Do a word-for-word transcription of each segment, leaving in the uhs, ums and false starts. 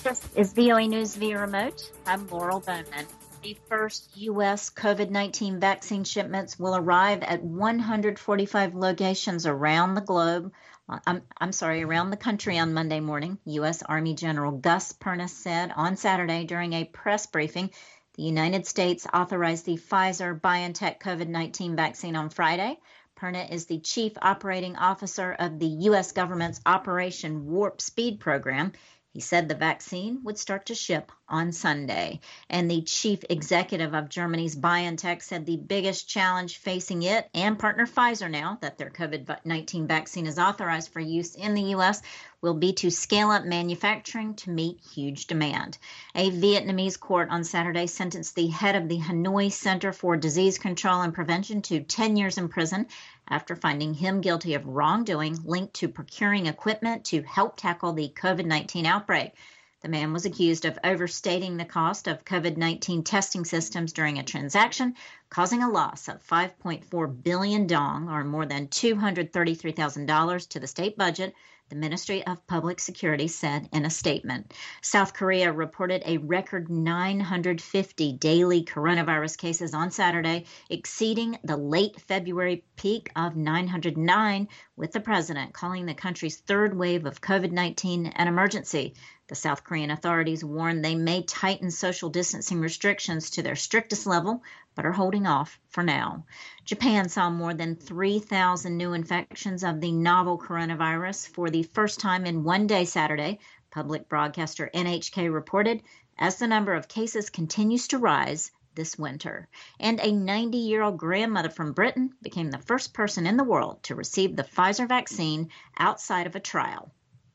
This is V O A News via remote. I'm Laurel Bowman. The first U S COVID nineteen vaccine shipments will arrive at one hundred forty-five locations around the globe. I'm, I'm sorry, around the country on Monday morning. U S Army General Gus Perna said on Saturday during a press briefing the United States authorized the Pfizer-BioNTech COVID nineteen vaccine on Friday. Perna is the chief operating officer of the U S government's Operation Warp Speed program. He said the vaccine would start to ship on Sunday. And the chief executive of Germany's BioNTech said the biggest challenge facing it and partner Pfizer now that their COVID nineteen vaccine is authorized for use in the U S will be to scale up manufacturing to meet huge demand. A Vietnamese court on Saturday sentenced the head of the Hanoi Center for Disease Control and Prevention to ten years in prison after finding him guilty of wrongdoing linked to procuring equipment to help tackle the COVID nineteen outbreak. The man was accused of overstating the cost of COVID nineteen testing systems during a transaction, causing a loss of five point four billion dong, or more than two hundred thirty-three thousand dollars, to the state budget, the Ministry of Public Security said in a statement. South Korea reported a record nine hundred fifty daily coronavirus cases on Saturday, exceeding the late February peak of nine hundred nine, with the president calling the country's third wave of COVID nineteen an emergency. The South Korean authorities warned they may tighten social distancing restrictions to their strictest level, but are holding off for now. Japan saw more than three thousand new infections of the novel coronavirus for the first time in one day Saturday, public broadcaster N H K reported, as the number of cases continues to rise this winter. And a ninety-year-old grandmother from Britain became the first person in the world to receive the Pfizer vaccine outside of a trial.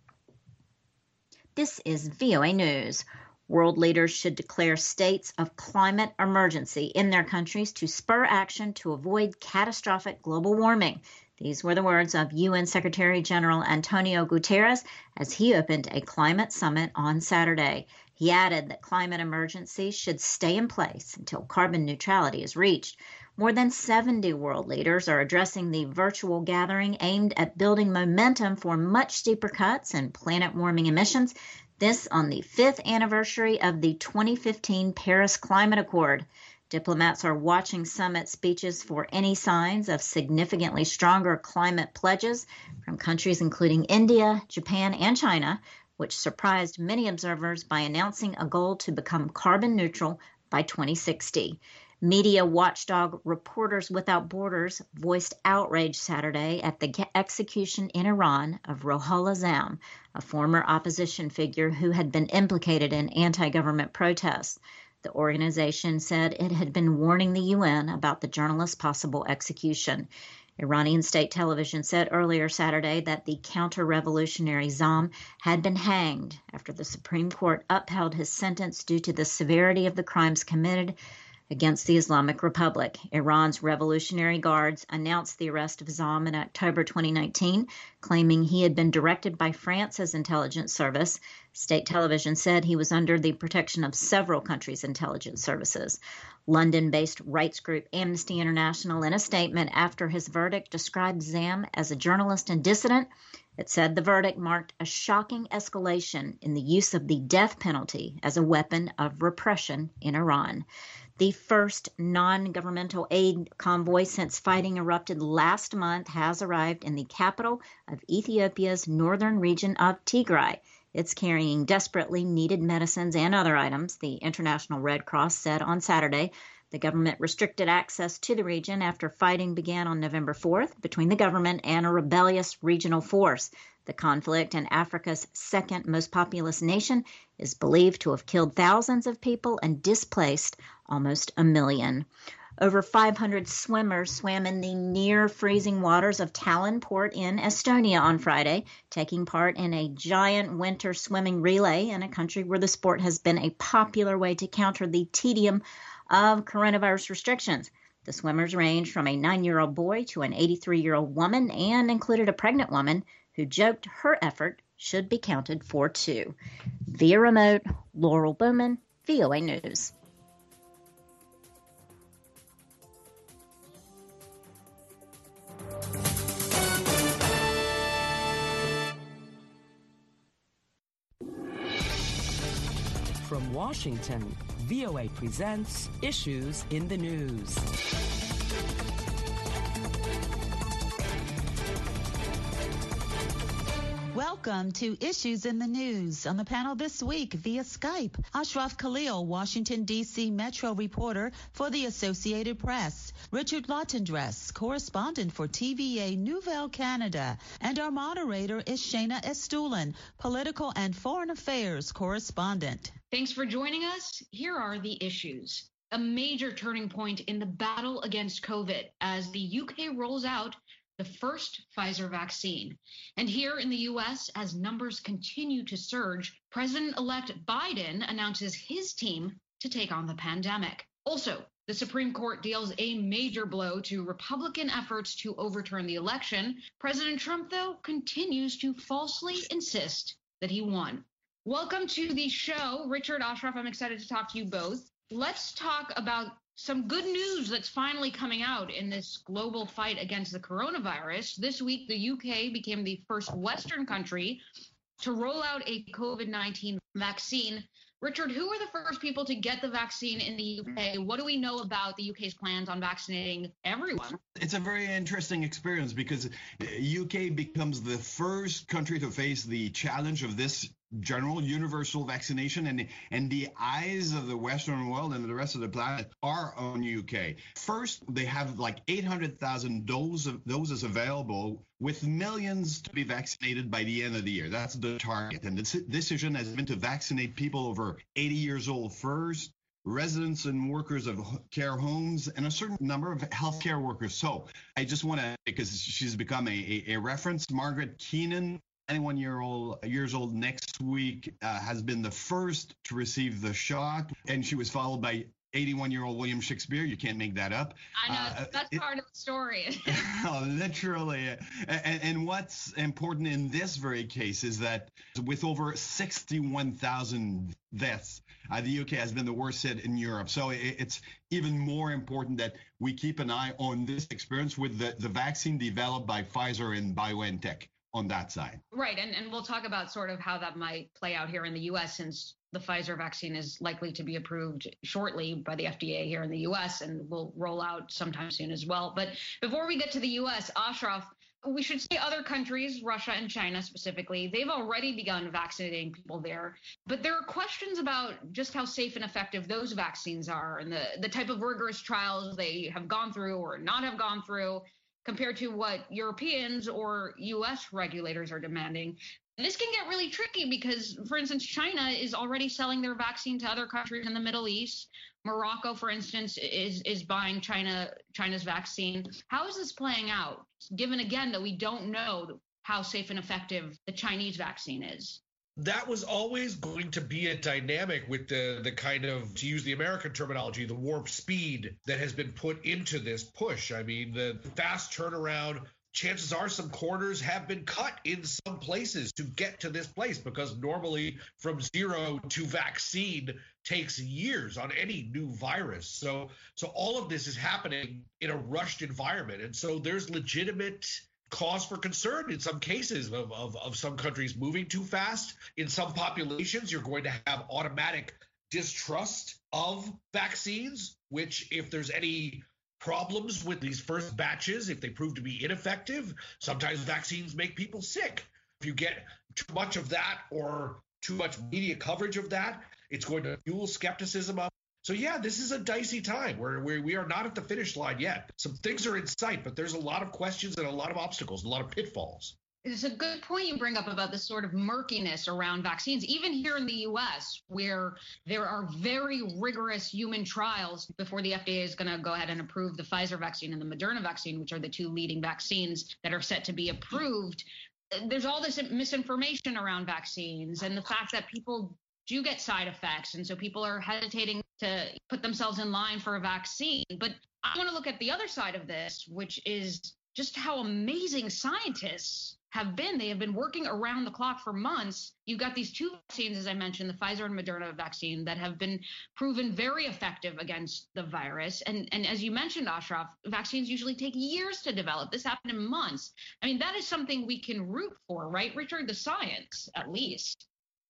This is V O A News. World leaders should declare states of climate emergency in their countries to spur action to avoid catastrophic global warming. These were the words of U N Secretary General Antonio Guterres as he opened a climate summit on Saturday. He added that climate emergencies should stay in place until carbon neutrality is reached. More than seventy world leaders are addressing the virtual gathering aimed at building momentum for much steeper cuts in planet warming emissions. This on the fifth anniversary of the twenty fifteen Paris Climate Accord. Diplomats are watching summit speeches for any signs of significantly stronger climate pledges from countries including India, Japan, and China, which surprised many observers by announcing a goal to become carbon neutral by twenty sixty. Media watchdog Reporters Without Borders voiced outrage Saturday at the execution in Iran of Rohullah Zam, a former opposition figure who had been implicated in anti-government protests. The organization said it had been warning the U N about the journalist's possible execution. Iranian state television said earlier Saturday that the counter-revolutionary Zam had been hanged after the Supreme Court upheld his sentence due to the severity of the crimes committed against the Islamic Republic. Iran's Revolutionary Guards announced the arrest of Zam in October twenty nineteen, claiming he had been directed by France's intelligence service. State television said he was under the protection of several countries' intelligence services. London-based rights group Amnesty International, in a statement after his verdict, described Zam as a journalist and dissident. It said the verdict marked a shocking escalation in the use of the death penalty as a weapon of repression in Iran. The first non-governmental aid convoy since fighting erupted last month has arrived in the capital of Ethiopia's northern region of Tigray. It's carrying desperately needed medicines and other items, the International Red Cross said on Saturday. The government restricted access to the region after fighting began on November fourth between the government and a rebellious regional force. The conflict in Africa's second most populous nation is believed to have killed thousands of people and displaced almost a million. Over five hundred swimmers swam in the near-freezing waters of Tallinn Port in Estonia on Friday, taking part in a giant winter swimming relay in a country where the sport has been a popular way to counter the tedium of coronavirus restrictions. The swimmers range from a nine-year-old boy to an eighty-three-year-old woman and included a pregnant woman who joked her effort should be counted for two. Via remote, Laurel Bowman, V O A News. From Washington, V O A presents Issues in the News. Welcome to Issues in the News. On the panel this week via Skype, Ashraf Khalil, Washington, D C Metro reporter for the Associated Press, Richard Lautendresse, correspondent for T V A Nouvelle Canada, and our moderator is Shayna Estulin, political and foreign affairs correspondent. Thanks for joining us. Here are the issues. A major turning point in the battle against COVID as the U K rolls out the first Pfizer vaccine. And here in the U S, as numbers continue to surge, President-elect Biden announces his team to take on the pandemic. Also, the Supreme Court deals a major blow to Republican efforts to overturn the election. President Trump, though, continues to falsely insist that he won. Welcome to the show. Richard, Ashraf, I'm excited to talk to you both. Let's talk about some good news that's finally coming out in this global fight against the coronavirus. This week, the U K became the first Western country to roll out a COVID nineteen vaccine. Richard, who were the first people to get the vaccine in the U K? What do we know about the U K's plans on vaccinating everyone? It's a very interesting experience because U K becomes the first country to face the challenge of this general universal vaccination, and and the eyes of the Western world and the rest of the planet are on U K. First, they have like eight hundred thousand doses doses available, with millions to be vaccinated by the end of the year. That's the target. And the decision has been to vaccinate people over eighty years old first, residents and workers of care homes, and a certain number of healthcare workers. So I just want to, because she's become a, a, a reference, Margaret Keenan, twenty-one year old years old next week, uh, has been the first to receive the shot, and she was followed by eighty-one year old William Shakespeare. You can't make that up. I know, uh, that's it, part of the story. Literally. And, and what's important in this very case is that with over sixty-one thousand deaths, uh, the U K has been the worst hit in Europe. So it, it's even more important that we keep an eye on this experience with the, the vaccine developed by Pfizer and BioNTech on that side. Right. And, and we'll talk about sort of how that might play out here in the U S, since the Pfizer vaccine is likely to be approved shortly by the F D A here in the U S and will roll out sometime soon as well. But before we get to the U S, Ashraf, we should say other countries, Russia and China specifically, they've already begun vaccinating people there. But there are questions about just how safe and effective those vaccines are and the, the type of rigorous trials they have gone through or not have gone through, compared to what Europeans or U S regulators are demanding. This can get really tricky because, for instance, China is already selling their vaccine to other countries in the Middle East. Morocco, for instance, is is buying China China's vaccine. How is this playing out, given, again, that we don't know how safe and effective the Chinese vaccine is? That was always going to be a dynamic with the the kind of, to use the American terminology, the warp speed that has been put into this push. I mean, the fast turnaround, chances are some corners have been cut in some places to get to this place, because normally from zero to vaccine takes years on any new virus. So so all of this is happening in a rushed environment. And so there's legitimate cause for concern in some cases of, of, of some countries moving too fast. In some populations, you're going to have automatic distrust of vaccines, which, if there's any problems with these first batches, if they prove to be ineffective, sometimes vaccines make people sick. If you get too much of that or too much media coverage of that, it's going to fuel skepticism up. So yeah, this is a dicey time where we we are not at the finish line yet. Some things are in sight, but there's a lot of questions and a lot of obstacles, a lot of pitfalls. It's a good point you bring up about this sort of murkiness around vaccines, even here in the U S, where there are very rigorous human trials before the F D A is going to go ahead and approve the Pfizer vaccine and the Moderna vaccine, which are the two leading vaccines that are set to be approved. There's all this misinformation around vaccines and the fact that people do get side effects. And so people are hesitating to put themselves in line for a vaccine. But I want to look at the other side of this, which is just how amazing scientists have been. They have been working around the clock for months. You've got these two vaccines, as I mentioned, the Pfizer and Moderna vaccine, that have been proven very effective against the virus. And, and as you mentioned, Ashraf, vaccines usually take years to develop. This happened in months. I mean, that is something we can root for, right, Richard? The science, at least.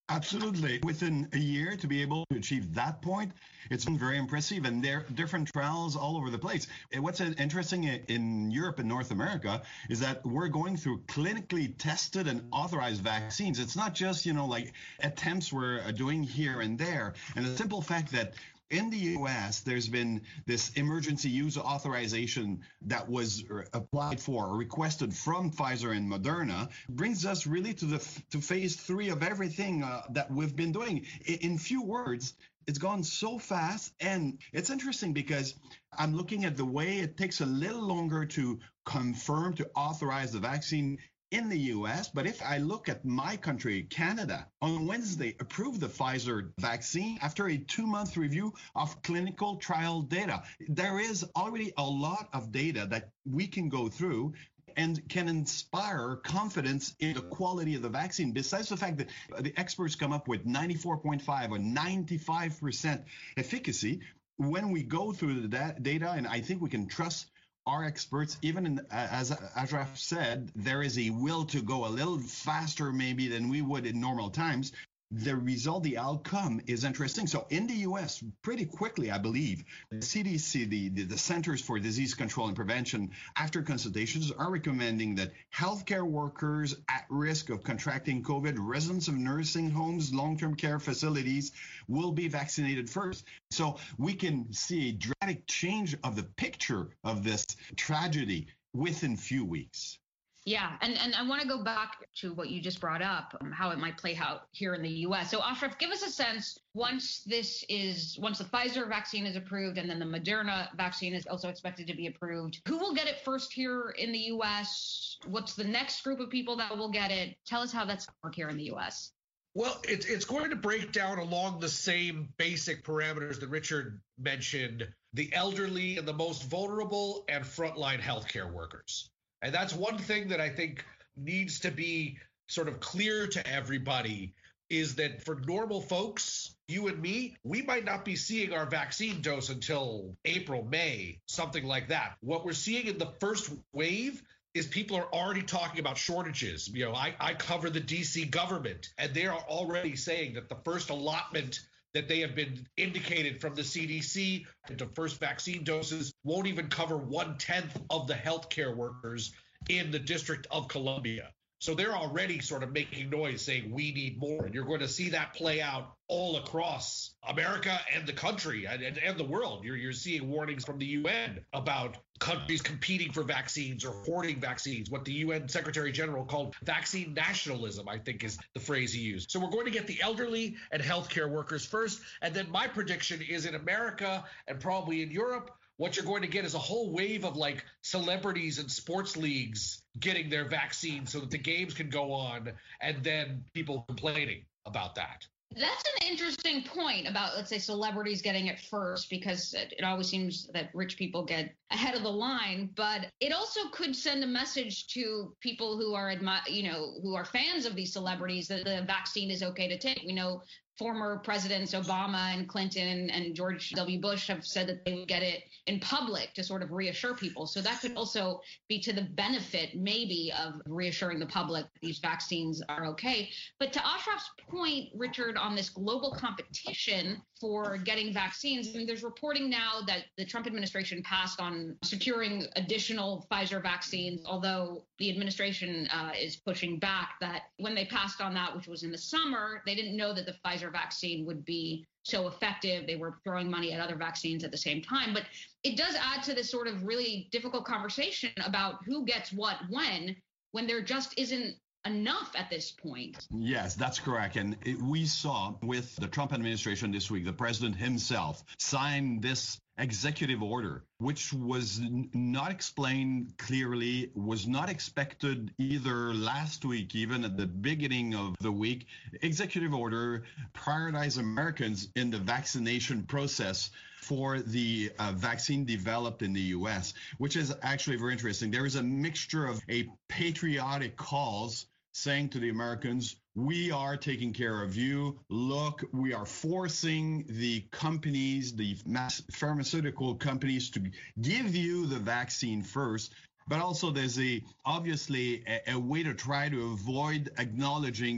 Absolutely. Within a year to be able to achieve that point, it's been very impressive. And there are different trials all over the place. And what's interesting in Europe and North America is that we're going through clinically tested and authorized vaccines. It's not just, you know, like attempts we're doing here and there. And the simple fact that in the U S, there's been this emergency use authorization that was applied for or requested from Pfizer and Moderna, brings us really to the to phase three of everything uh, that we've been doing. In, in few words, it's gone so fast. And it's interesting because I'm looking at the way it takes a little longer to confirm, to authorize the vaccine in the U S. But if I look at my country, Canada, on Wednesday approved the Pfizer vaccine after a two-month review of clinical trial data. There is already a lot of data that we can go through and can inspire confidence in the quality of the vaccine. Besides the fact that the experts come up with ninety-four point five or ninety-five percent efficacy, when we go through the data, and I think we can trust our experts, even in, as Ashraf said, there is a will to go a little faster maybe than we would in normal times. The result, the outcome is interesting. So in the U S, pretty quickly, I believe, the C D C, the, the, the Centers for Disease Control and Prevention, after consultations, are recommending that healthcare workers at risk of contracting COVID, residents of nursing homes, long-term care facilities will be vaccinated first. So we can see a dramatic change of the picture of this tragedy within few weeks. Yeah, and, and I want to go back to what you just brought up, um, how it might play out here in the U S. So Ashraf, give us a sense, once this is, once the Pfizer vaccine is approved and then the Moderna vaccine is also expected to be approved, who will get it first here in the U S? What's the next group of people that will get it? Tell us how that's going to work here in the U S. Well, it's it's going to break down along the same basic parameters that Richard mentioned, the elderly and the most vulnerable and frontline healthcare workers. And that's one thing that I think needs to be sort of clear to everybody, is that for normal folks, you and me, we might not be seeing our vaccine dose until April, May, something like that. What we're seeing in the first wave is people are already talking about shortages. You know, I, I cover the D C government, and they are already saying that the first allotment that they have been indicated from the C D C into first vaccine doses won't even cover one-tenth of the healthcare workers in the District of Columbia. So they're already sort of making noise saying we need more. And you're going to see that play out all across America and the country and, and, and the world. You're, you're seeing warnings from the U N about countries competing for vaccines or hoarding vaccines, what the U N Secretary General called vaccine nationalism, I think is the phrase he used. So we're going to get the elderly and healthcare workers first. And then my prediction is in America and probably in Europe, what you're going to get is a whole wave of like celebrities and sports leagues getting their vaccine so that the games can go on, and then people complaining about that. That's an interesting point about, let's say, celebrities getting it first, because it, it always seems that rich people get ahead of the line. But it also could send a message to people who are, admi- you know, who are fans of these celebrities that the vaccine is okay to take. We know former presidents Obama and Clinton and George W. Bush have said that they would get it in public to sort of reassure people. So that could also be to the benefit maybe of reassuring the public that these vaccines are okay. But to Ashraf's point, Richard, on this global competition for getting vaccines, I mean, there's reporting now that the Trump administration passed on securing additional Pfizer vaccines, although the administration uh, is pushing back that when they passed on that, which was in the summer, they didn't know that the Pfizer vaccine would be so effective. They were throwing money at other vaccines at the same time. But it does add to this sort of really difficult conversation about who gets what when, when there just isn't enough at this point. Yes, that's correct. And it, we saw with the Trump administration this week, the president himself signed this executive order, which was n- not explained clearly, was not expected either last week, even at the beginning of the week. Executive order prioritize Americans in the vaccination process for the uh, vaccine developed in the U S, which is actually very interesting. There is a mixture of a patriotic cause saying to the Americans, we are taking care of you. Look, we are forcing the companies, the mass pharmaceutical companies, to give you the vaccine first. But also there's a obviously a, a way to try to avoid acknowledging that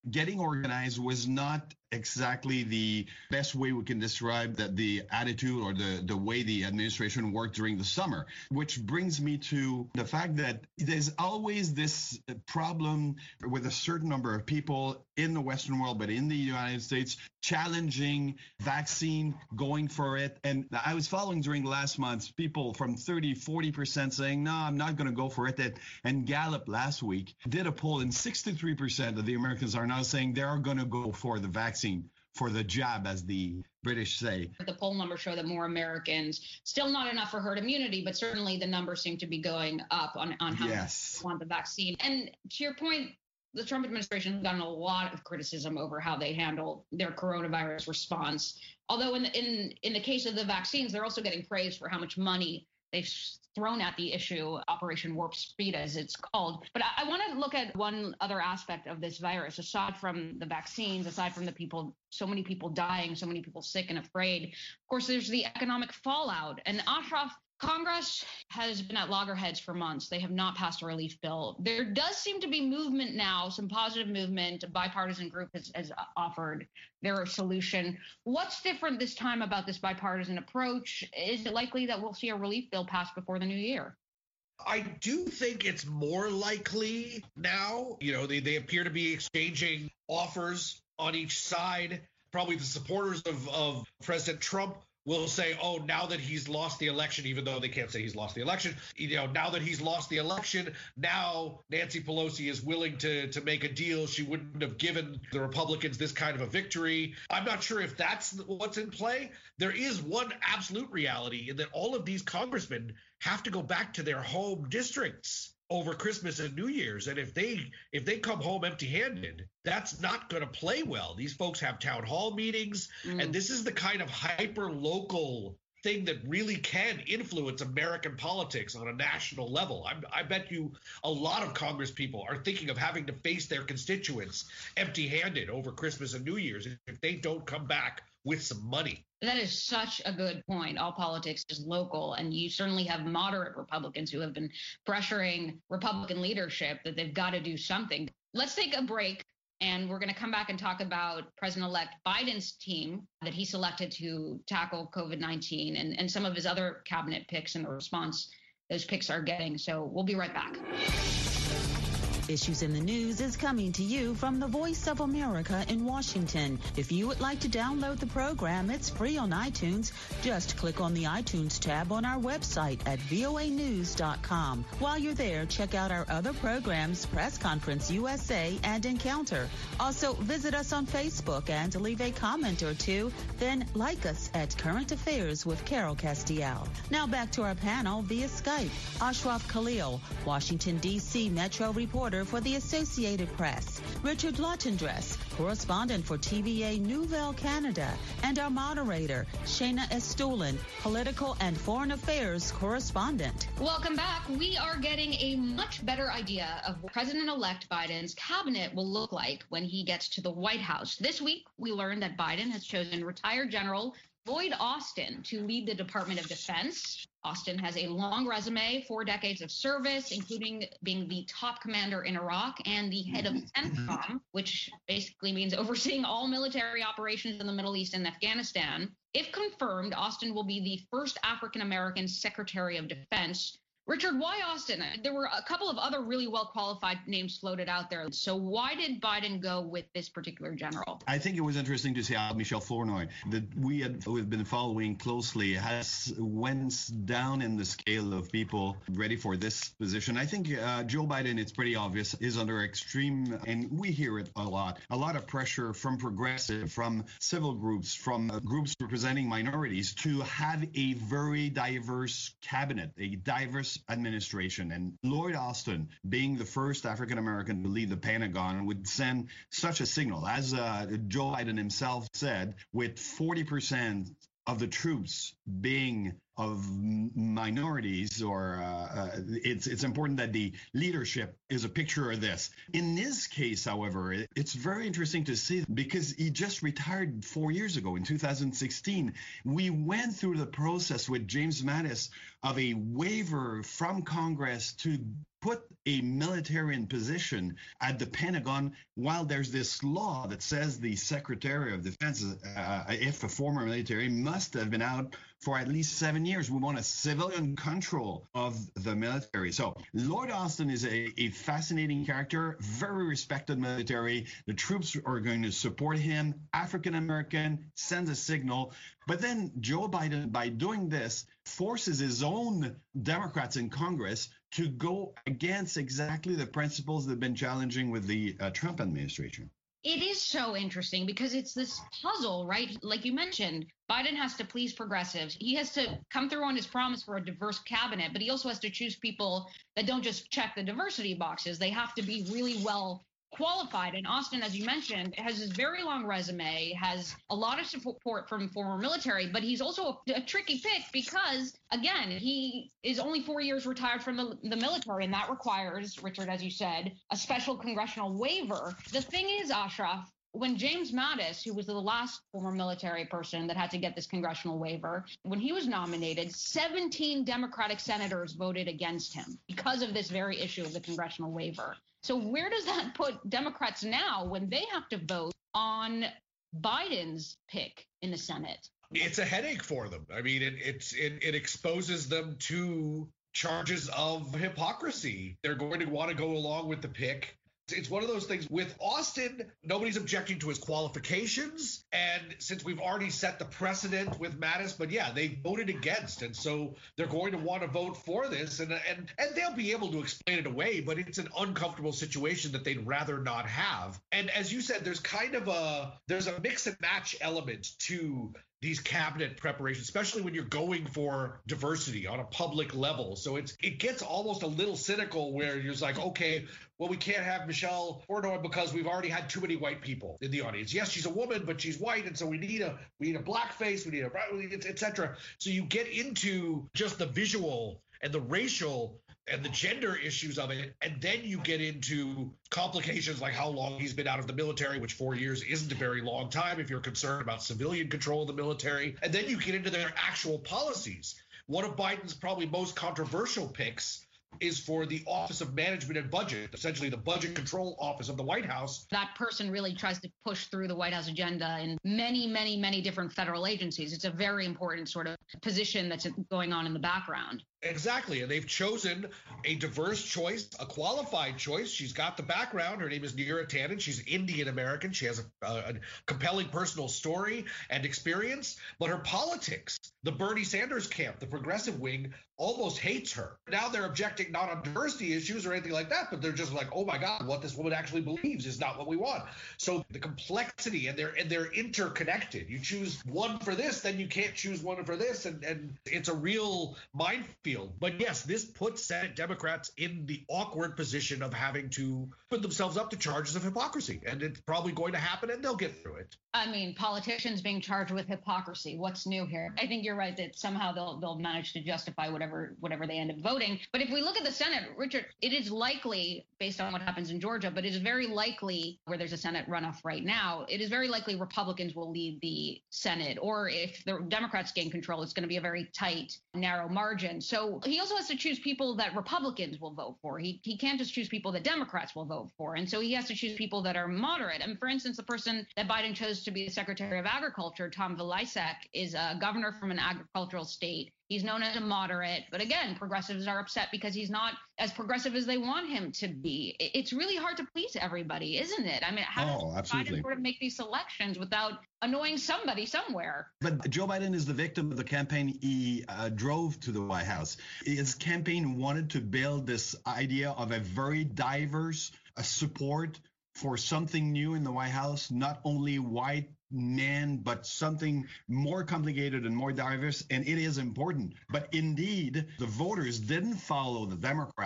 getting organized was not exactly the best way we can describe that the attitude or the, the way the administration worked during the summer, which brings me to the fact that there's always this problem with a certain number of people in the Western world, but in the United States, challenging vaccine, going for it. And I was following during the last months, people from thirty, forty percent saying, no, I'm not going to go for it. And Gallup last week did a poll and sixty-three percent of the Americans are now saying they are going to go for the vaccine, for the jab, as the British say. The poll numbers show that more Americans, still not enough for herd immunity, but certainly the numbers seem to be going up on, on how yes. many want the vaccine. And to your point, the Trump administration has gotten a lot of criticism over how they handle their coronavirus response. Although in the, in, in the case of the vaccines, they're also getting praise for how much money they've thrown at the issue, Operation Warp Speed, as it's called. But I, I want to look at one other aspect of this virus, aside from the vaccines, aside from the people, so many people dying, so many people sick and afraid. Of course, there's the economic fallout. And Ashraf, Congress has been at loggerheads for months. They have not passed a relief bill. There does seem to be movement now, some positive movement. A bipartisan group has, has offered their solution. What's different this time about this bipartisan approach? Is it likely that we'll see a relief bill passed before the new year? I do think it's more likely now. You know, they, they appear to be exchanging offers on each side. Probably the supporters of, of President Trump will say, oh, now that he's lost the election, even though they can't say he's lost the election, you know, now that he's lost the election, now Nancy Pelosi is willing to to make a deal. She wouldn't have given the Republicans this kind of a victory. I'm not sure if that's what's in play. There is one absolute reality in that all of these congressmen have to go back to their home districts over Christmas and New Year's. And if they if they come home empty-handed, that's not going to play well. These folks have town hall meetings, mm. and this is the kind of hyper-local thing that really can influence American politics on a national level. I'm, I bet you a lot of Congress people are thinking of having to face their constituents empty-handed over Christmas and New Year's if they don't come back with some money. That is such a good point. All politics is local, and you certainly have moderate Republicans who have been pressuring Republican leadership that they've got to do something. Let's take a break, and we're going to come back and talk about President-elect Biden's team that he selected to tackle COVID nineteen and, and some of his other cabinet picks and the response those picks are getting. So we'll be right back. Issues in the News is coming to you from the Voice of America in Washington. If you would like to download the program, it's free on iTunes. Just click on the iTunes tab on our website at voa news dot com. While you're there, check out our other programs, Press Conference U S A and Encounter. Also, visit us on Facebook and leave a comment or two. Then like us at Current Affairs with Carol Castiel. Now back to our panel via Skype. Ashraf Khalil, Washington, D C Metro reporter for the Associated Press, Richard Lottendress, correspondent for T V A Nouvelle Canada, and our moderator, Shayna Estulin, political and foreign affairs correspondent. Welcome back. We are getting a much better idea of what President-elect Biden's cabinet will look like when he gets to the White House. This week, we learned that Biden has chosen retired General Lloyd Austin to lead the Department of Defense. Austin has a long resume, four decades of service, including being the top commander in Iraq and the head of CENTCOM, which basically means overseeing all military operations in the Middle East and Afghanistan. If confirmed, Austin will be the first African-American Secretary of Defense. Richard, why Austin? There were a couple of other really well-qualified names floated out there. So why did Biden go with this particular general? I think it was interesting to see how Michel Flournoy, that we had we've been following closely, has went down in the scale of people ready for this position. I think uh, Joe Biden, it's pretty obvious, is under extreme, and we hear it a lot, a lot of pressure from progressive, from civil groups, from uh, groups representing minorities to have a very diverse cabinet, a diverse administration. And Lloyd Austin, being the first African-American to lead the Pentagon, would send such a signal. As uh, Joe Biden himself said, with forty percent of the troops being of minorities, or uh, uh, it's it's important that the leadership is a picture of this. In this case, however, it, it's very interesting to see because he just retired four years ago in two thousand sixteen. We went through the process with James Mattis of a waiver from Congress to put a military in position at the Pentagon, while there's this law that says the Secretary of Defense, uh, if a former military, must have been out for at least seven years. We want a civilian control of the military. So Lloyd Austin is a, a fascinating character, very respected military. The troops are going to support him. African-American, sends a signal. But then Joe Biden, by doing this, forces his own Democrats in Congress to go against exactly the principles that have been challenging with the uh, Trump administration. It is so interesting because it's this puzzle, right? Like you mentioned, Biden has to please progressives. He has to come through on his promise for a diverse cabinet, but he also has to choose people that don't just check the diversity boxes. They have to be really well qualified. And Austin, as you mentioned, has this very long resume, has a lot of support from former military, but he's also a, a tricky pick because, again, he is only four years retired from the, the military, and that requires, Richard, as you said, a special congressional waiver. The thing is, Ashraf, when James Mattis, who was the last former military person that had to get this congressional waiver, when he was nominated, seventeen Democratic senators voted against him because of this very issue of the congressional waiver. So where does that put Democrats now when they have to vote on Biden's pick in the Senate? It's a headache for them. I mean, it, it's it, it exposes them to charges of hypocrisy. They're going to want to go along with the pick. It's one of those things with Austin, nobody's objecting to his qualifications. And since we've already set the precedent with Mattis, but yeah, they voted against. And so they're going to want to vote for this. And, and, and they'll be able to explain it away, but it's an uncomfortable situation that they'd rather not have. And as you said, there's kind of a, there's a mix and match element to these cabinet preparations, especially when you're going for diversity on a public level. So it's it gets almost a little cynical where you're just like, okay, well, we can't have Michelle Flournoy because we've already had too many white people in the audience. Yes, she's a woman, but she's white, and so we need a we need a black face, we need a et cetera. So you get into just the visual and the racial and the gender issues of it, and then you get into complications like how long he's been out of the military, which four years isn't a very long time if you're concerned about civilian control of the military. And then you get into their actual policies. One of Biden's probably most controversial picks is for the Office of Management and Budget, essentially the budget control office of the White House. That person really tries to push through the White House agenda in many, many, many different federal agencies. It's a very important sort of position that's going on in the background. Exactly. And they've chosen a diverse choice, a qualified choice. She's got the background. Her name is Neera Tanden. She's Indian American. She has a, a, a compelling personal story and experience. But her politics, the Bernie Sanders camp, the progressive wing, almost hates her. Now they're objecting not on diversity issues or anything like that, but they're just like, oh my God, what this woman actually believes is not what we want. So the complexity, and they're and they're interconnected. You choose one for this, then you can't choose one for this, and, and it's a real minefield. But yes, this puts Senate Democrats in the awkward position of having to put themselves up to charges of hypocrisy. And it's probably going to happen, and they'll get through it. I mean, politicians being charged with hypocrisy. What's new here? I think you're right that somehow they'll they'll manage to justify whatever whatever they end up voting. But if we look at the Senate, Richard, it is likely, based on what happens in Georgia, but it is very likely, where there's a Senate runoff right now, it is very likely Republicans will lead the Senate. Or if the Democrats gain control, it's going to be a very tight, narrow margin. So he also has to choose people that Republicans will vote for. He he can't just choose people that Democrats will vote for. And so he has to choose people that are moderate. And for instance, the person that Biden chose to be the Secretary of Agriculture, Tom Vilsack, is a governor from an agricultural state. He's known as a moderate, but again, progressives are upset because he's not as progressive as they want him to be. It's really hard to please everybody, isn't it? I mean, how oh, does Biden sort of make these selections without annoying somebody somewhere? But Joe Biden is the victim of the campaign he uh, drove to the White House. His campaign wanted to build this idea of a very diverse uh, support for something new in the White House, not only white men, but something more complicated and more diverse. And it is important. But indeed, the voters didn't follow the Democrats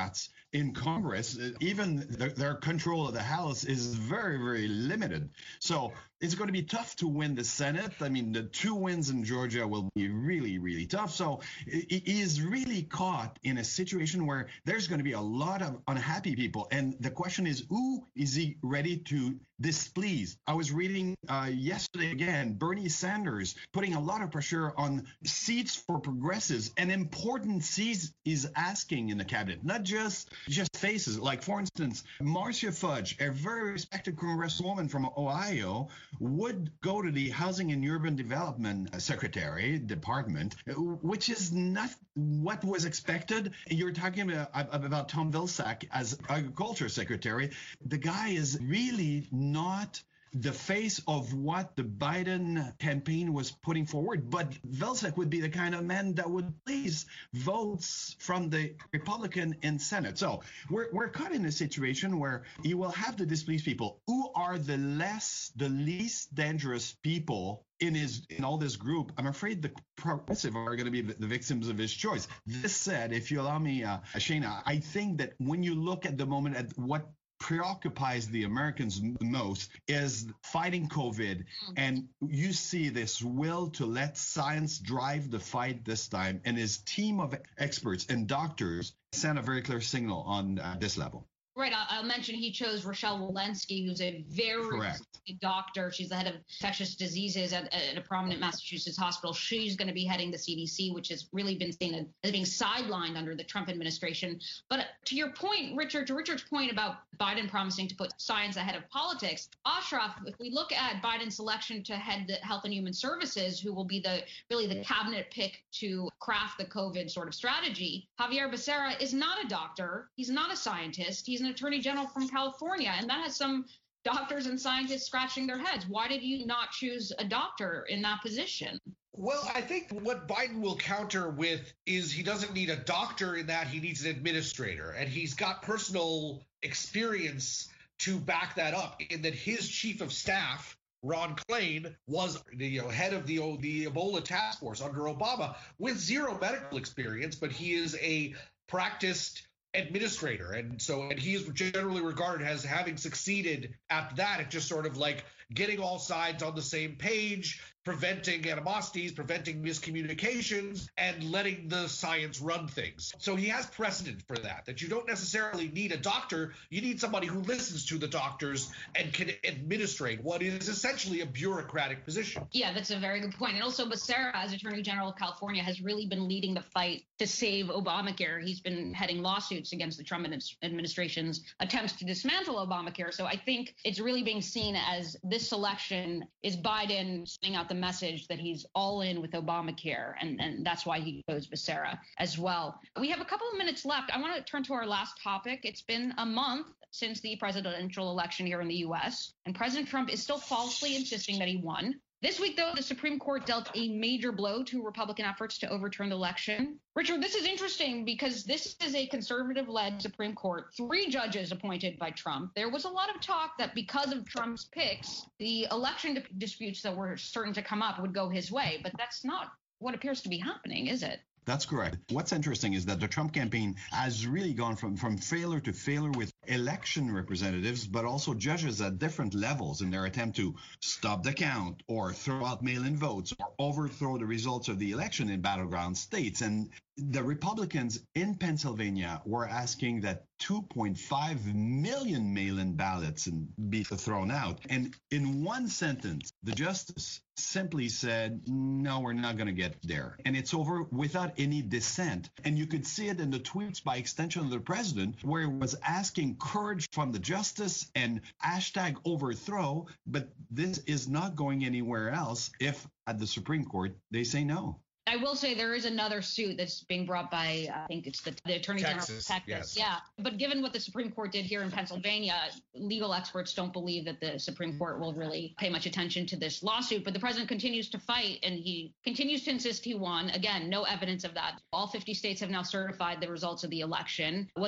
in Congress, even their, their control of the House is very, very limited. So it's going to be tough to win the Senate. I mean, the two wins in Georgia will be really, really tough. So he is really caught in a situation where there's going to be a lot of unhappy people. And the question is, who is he ready to displease? I was reading uh, yesterday again, Bernie Sanders putting a lot of pressure on seats for progressives, and important seats is asking in the cabinet, not just just faces. Like, for instance, Marcia Fudge, a very respected congresswoman from Ohio, would go to the Housing and Urban Development Secretary Department, which is not what was expected. You're talking about, about Tom Vilsack as Agriculture Secretary. The guy is really not the face of what the Biden campaign was putting forward. But Vilsack would be the kind of man that would please votes from the Republican in Senate. So we're, we're caught in a situation where you will have to displease people. Who are the less, the least dangerous people in his in all this group? I'm afraid the progressive are going to be the, the victims of his choice. This said, if you allow me, uh, Shayna, I think that when you look at the moment at what preoccupies the Americans most is fighting COVID. And you see this will to let science drive the fight this time. And his team of experts and doctors send a very clear signal on uh, this level. Right. I'll mention he chose Rochelle Walensky, who's a very Correct. doctor. She's the head of infectious diseases at, at a prominent Massachusetts hospital. She's going to be heading the C D C, which has really been seen as being sidelined under the Trump administration. But to your point, Richard, to Richard's point about Biden promising to put science ahead of politics, Ashraf, if we look at Biden's selection to head the Health and Human Services, who will be the really the cabinet pick to craft the COVID sort of strategy, Xavier Becerra is not a doctor. He's not a scientist. He's an attorney general from California, and that has some doctors and scientists scratching their heads. Why did you not choose a doctor in that position? Well, I think what Biden will counter with is he doesn't need a doctor in that he needs an administrator, and he's got personal experience to back that up in that his chief of staff, Ron Klain, was the you know, head of the, the Ebola task force under Obama with zero medical experience, but he is a practiced administrator. And so, and he is generally regarded as having succeeded at that, at just sort of like getting all sides on the same page, preventing animosities, preventing miscommunications, and letting the science run things. So he has precedent for that, that you don't necessarily need a doctor. You need somebody who listens to the doctors and can administrate what is essentially a bureaucratic position. Yeah, that's a very good point. And also Becerra, as Attorney General of California, has really been leading the fight to save Obamacare. He's been heading lawsuits against the Trump administration's attempts to dismantle Obamacare. So I think it's really being seen as this selection is Biden sending out the message that he's all in with Obamacare, and, and that's why he chose Becerra as well. We have a couple of minutes left. I want to turn to our last topic. It's been a month since the presidential election here in the U S, and President Trump is still falsely insisting that he won. This week, though, the Supreme Court dealt a major blow to Republican efforts to overturn the election. Richard, this is interesting because this is a conservative-led Supreme Court, three judges appointed by Trump. There was a lot of talk that because of Trump's picks, the election disputes that were certain to come up would go his way, but that's not what appears to be happening, is it? That's correct. What's interesting is that the Trump campaign has really gone from, from failure to failure with election representatives, but also judges at different levels in their attempt to stop the count or throw out mail-in votes or overthrow the results of the election in battleground states. And the Republicans in Pennsylvania were asking that two point five million mail-in ballots be thrown out. And in one sentence, the justice simply said, no, we're not going to get there. And it's over without any dissent. And you could see it in the tweets by extension of the president, where it was asking courage from the justice and hashtag overthrow. But this is not going anywhere else if at the Supreme Court they say no. I will say there is another suit that's being brought by, I think it's the, the Attorney General of Texas. Yes. Yeah. But given what the Supreme Court did here in Pennsylvania, legal experts don't believe that the Supreme Court will really pay much attention to this lawsuit. But the president continues to fight, and he continues to insist he won. Again, no evidence of that. All fifty states have now certified the results of the election. What's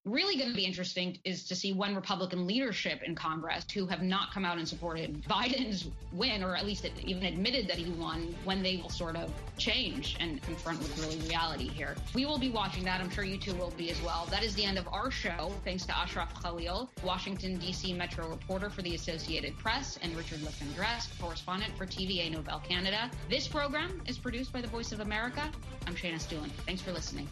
really going to be interesting is to see when Republican leadership in Congress, who have not come out and supported Biden's win, or at least even admitted that he won, when they will sort of change and confront what's really reality here. We will be watching that. I'm sure you two will be as well. That is the end of our show. Thanks to Ashraf Khalil, Washington, D C Metro reporter for the Associated Press, and Richard Lifton-Dress, correspondent for T V A Nobel Canada. This program is produced by the Voice of America. I'm Shayna Stewart. Thanks for listening.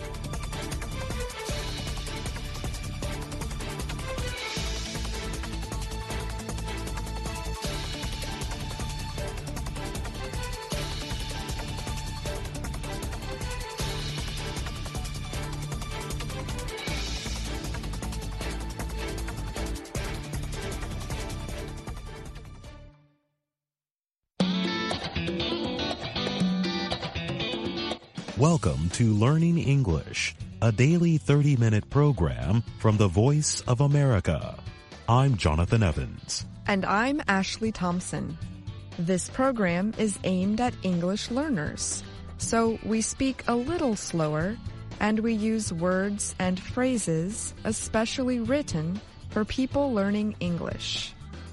Welcome to Learning English, a daily thirty-minute program from the Voice of America. I'm Jonathan Evans. And I'm Ashley Thompson. This program is aimed at English learners, so we speak a little slower and we use words and phrases especially written for people learning English.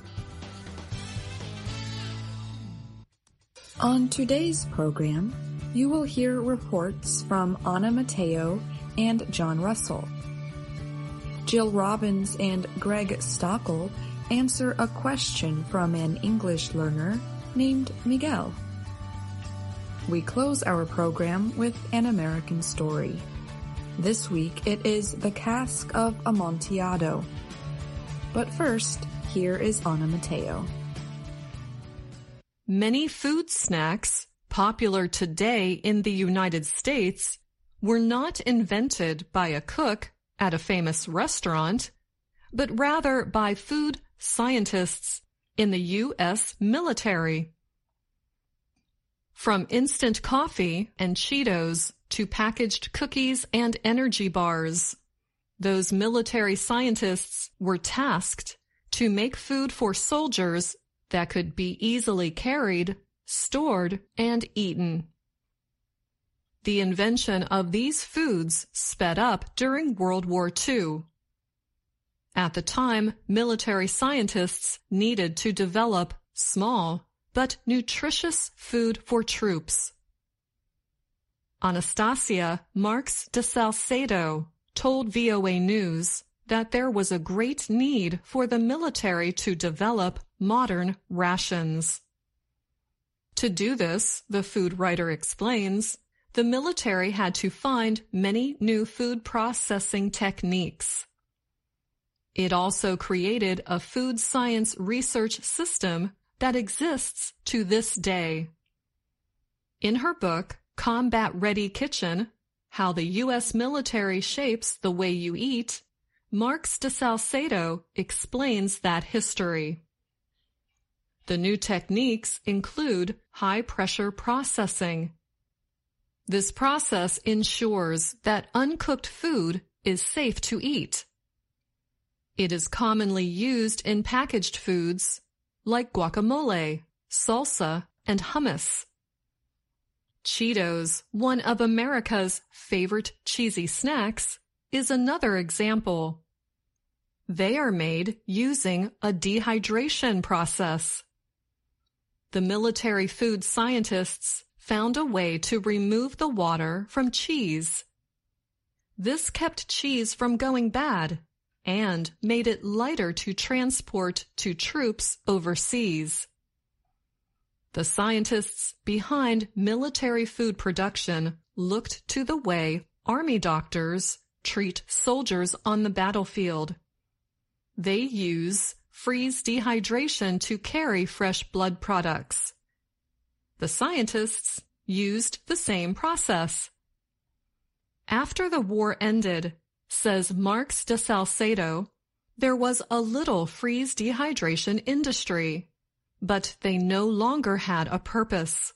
On today's program, you will hear reports from Anna Matteo and John Russell. Jill Robbins and Greg Stockel answer a question from an English learner named Miguel. We close our program with an American story. This week it is The Cask of Amontillado. But first, here is Anna Matteo. Many food snacks popular today in the United States were not invented by a cook at a famous restaurant, but rather by food scientists in the U S military. From instant coffee and Cheetos to packaged cookies and energy bars, those military scientists were tasked to make food for soldiers that could be easily carried, stored, and eaten. The invention of these foods sped up during World War Two. At the time, military scientists needed to develop small but nutritious food for troops. Anastasia Marx de Salcedo told V O A News that there was a great need for the military to develop modern rations. To do this, the food writer explains, the military had to find many new food processing techniques. It also created a food science research system that exists to this day. In her book, Combat Ready Kitchen, How the U S Military Shapes the Way You Eat, Marx de Salcedo explains that history. The new techniques include high-pressure processing. This process ensures that uncooked food is safe to eat. It is commonly used in packaged foods like guacamole, salsa, and hummus. Cheetos, one of America's favorite cheesy snacks, is another example. They are made using a dehydration process. The military food scientists found a way to remove the water from cheese. This kept cheese from going bad and made it lighter to transport to troops overseas. The scientists behind military food production looked to the way Army doctors treat soldiers on the battlefield. They use freeze dehydration to carry fresh blood products. The scientists used the same process. After the war ended, says Marx de Salcedo, there was a little freeze dehydration industry, but they no longer had a purpose.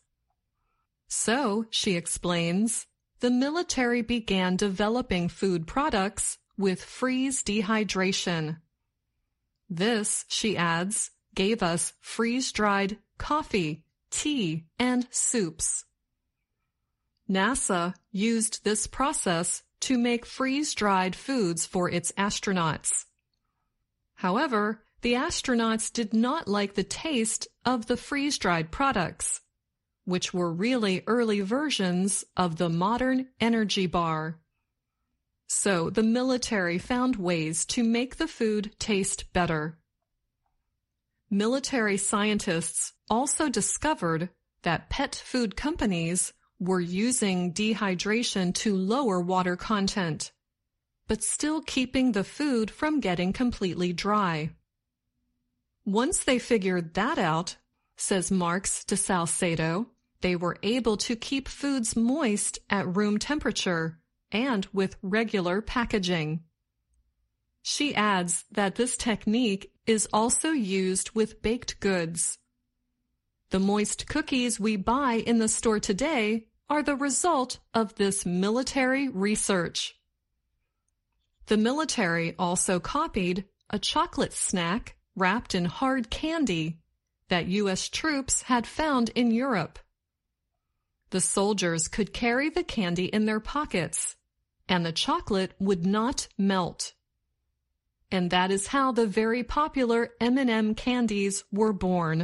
So, she explains, the military began developing food products with freeze dehydration. This, she adds, gave us freeze-dried coffee, tea, and soups. NASA used this process to make freeze-dried foods for its astronauts. However, the astronauts did not like the taste of the freeze-dried products, which were really early versions of the modern energy bar. So the military found ways to make the food taste better. Military scientists also discovered that pet food companies were using dehydration to lower water content, but still keeping the food from getting completely dry. Once they figured that out, says Marx de Salcedo, they were able to keep foods moist at room temperature and with regular packaging. She adds that this technique is also used with baked goods. The moist cookies we buy in the store today are the result of this military research. The military also copied a chocolate snack wrapped in hard candy that U S troops had found in Europe. The soldiers could carry the candy in their pockets, and the chocolate would not melt. And that is how the very popular M and M candies were born.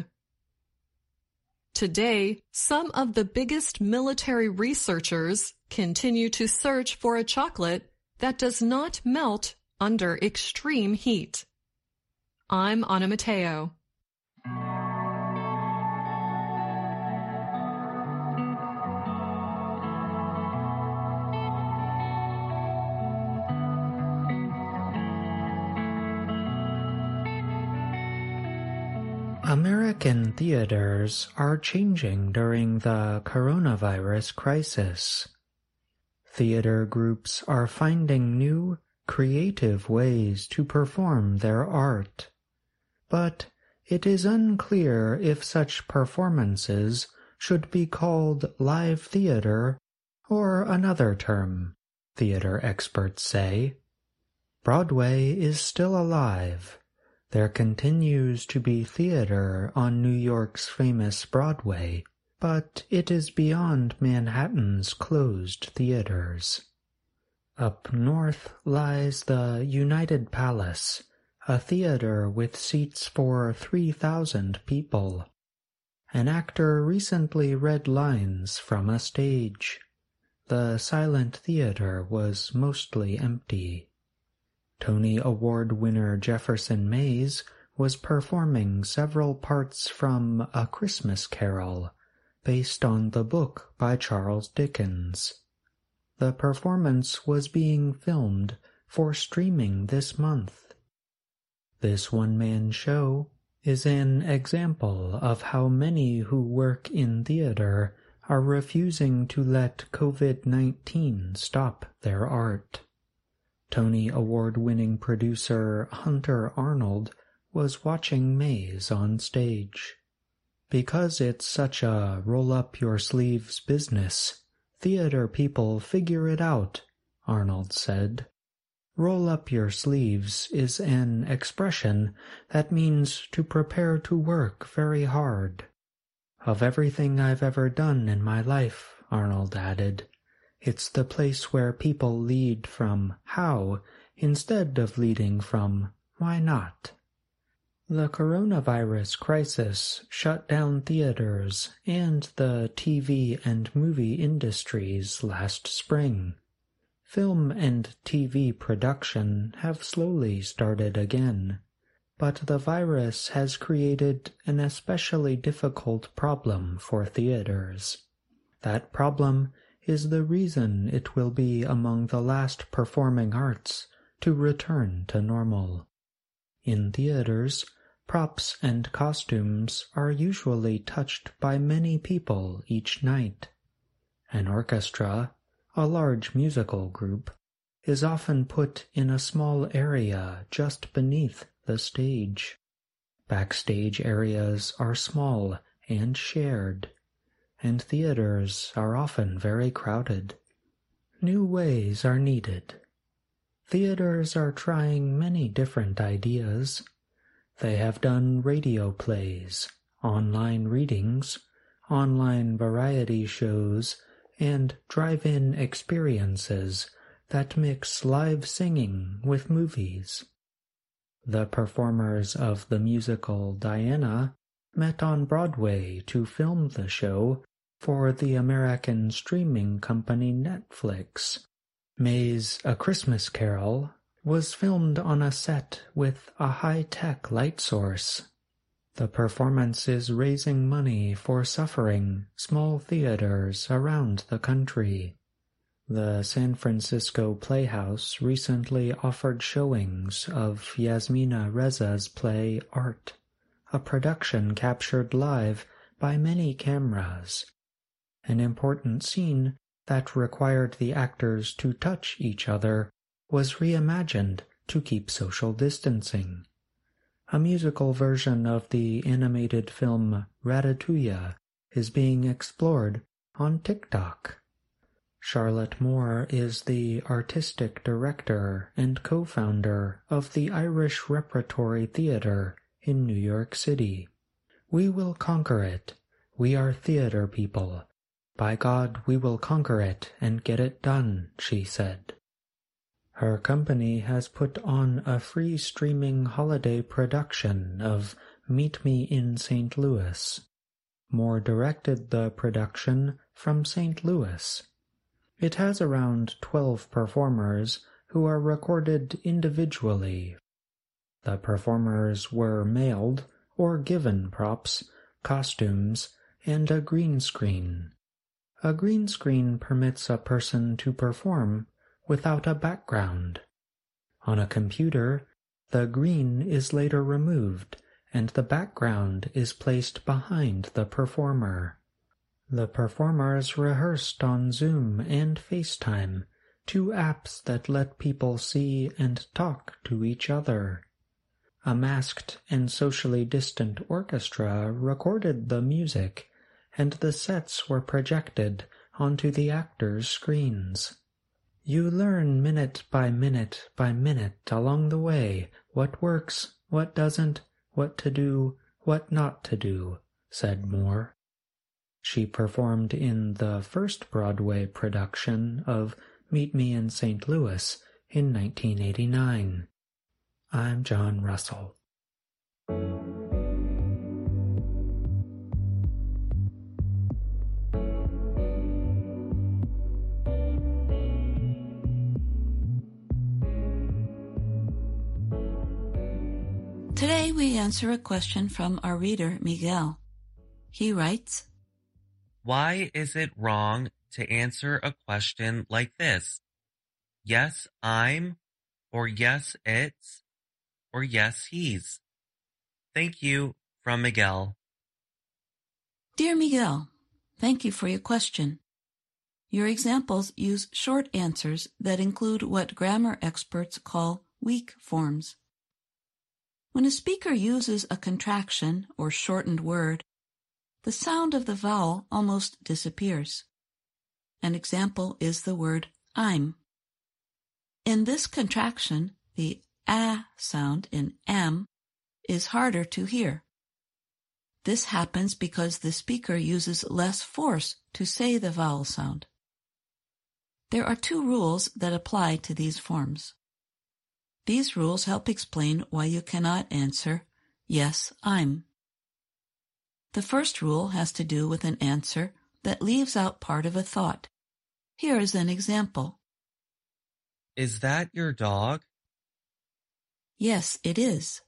Today, some of the biggest military researchers continue to search for a chocolate that does not melt under extreme heat. I'm Anna Matteo. American theaters are changing during the coronavirus crisis. Theater groups are finding new, creative ways to perform their art. But it is unclear if such performances should be called live theater or another term, theater experts say. Broadway is still alive. There continues to be theater on New York's famous Broadway, but it is beyond Manhattan's closed theaters. Up north lies the United Palace, a theater with seats for three thousand people. An actor recently read lines from a stage. The silent theater was mostly empty. Tony Award winner Jefferson Mays was performing several parts from A Christmas Carol, based on the book by Charles Dickens. The performance was being filmed for streaming this month. This one-man show is an example of how many who work in theater are refusing to let COVID nineteen stop their art. Tony Award-winning producer Hunter Arnold was watching Mays on stage. Because it's such a roll-up-your-sleeves business, theater people figure it out, Arnold said. Roll up your sleeves is an expression that means to prepare to work very hard. Of everything I've ever done in my life, Arnold added, it's the place where people lead from how instead of leading from why not. The coronavirus crisis shut down theaters and the T V and movie industries last spring. Film and T V production have slowly started again, but the virus has created an especially difficult problem for theaters. That problem is the reason it will be among the last performing arts to return to normal. In theaters, props and costumes are usually touched by many people each night. An orchestra, a large musical group, is often put in a small area just beneath the stage. Backstage areas are small and shared, and theaters are often very crowded. New ways are needed. Theaters are trying many different ideas. They have done radio plays, online readings, online variety shows, and drive-in experiences that mix live singing with movies. The performers of the musical Diana met on Broadway to film the show for the American streaming company Netflix. May's A Christmas Carol was filmed on a set with a high-tech light source. The performance is raising money for suffering small theaters around the country. The San Francisco Playhouse recently offered showings of Yasmina Reza's play Art, a production captured live by many cameras. An important scene that required the actors to touch each other was reimagined to keep social distancing. A musical version of the animated film Ratatouille is being explored on TikTok. Charlotte Moore is the artistic director and co-founder of the Irish Repertory Theatre in New York City. We will conquer it. We are theatre people. By God, we will conquer it and get it done, she said. Her company has put on a free streaming holiday production of Meet Me in Saint Louis. Moore directed the production from Saint Louis. It has around twelve performers who are recorded individually. The performers were mailed or given props, costumes, and a green screen. A green screen permits a person to perform without a background. On a computer, the green is later removed and the background is placed behind the performer. The performers rehearsed on Zoom and FaceTime, two apps that let people see and talk to each other. A masked and socially distant orchestra recorded the music, and the sets were projected onto the actors' screens. You learn minute by minute by minute along the way what works, what doesn't, what to do, what not to do, said Moore. She performed in the first Broadway production of Meet Me in Saint Louis in nineteen eighty-nine. I'm John Russell. Today we answer a question from our reader, Miguel. He writes, why is it wrong to answer a question like this? Yes, I'm, or yes, it's, or yes, he's. Thank you, from Miguel. Dear Miguel, thank you for your question. Your examples use short answers that include what grammar experts call weak forms. When a speaker uses a contraction or shortened word, the sound of the vowel almost disappears. An example is the word I'm. In this contraction, the a sound in am is harder to hear. This happens because the speaker uses less force to say the vowel sound. There are two rules that apply to these forms. These rules help explain why you cannot answer, yes, I'm. The first rule has to do with an answer that leaves out part of a thought. Here is an example. Is that your dog? Yes, it is.